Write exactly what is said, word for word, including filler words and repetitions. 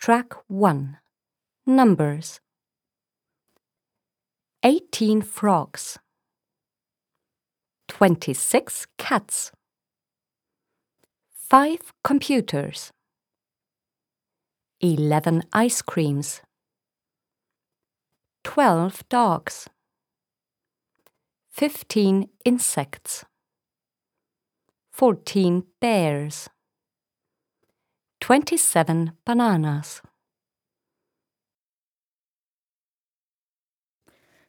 Track one. Numbers. eighteen frogs. twenty-six cats. five computers. eleven ice creams. twelve dogs. fifteen insects. fourteen bears. twenty-seven bananas.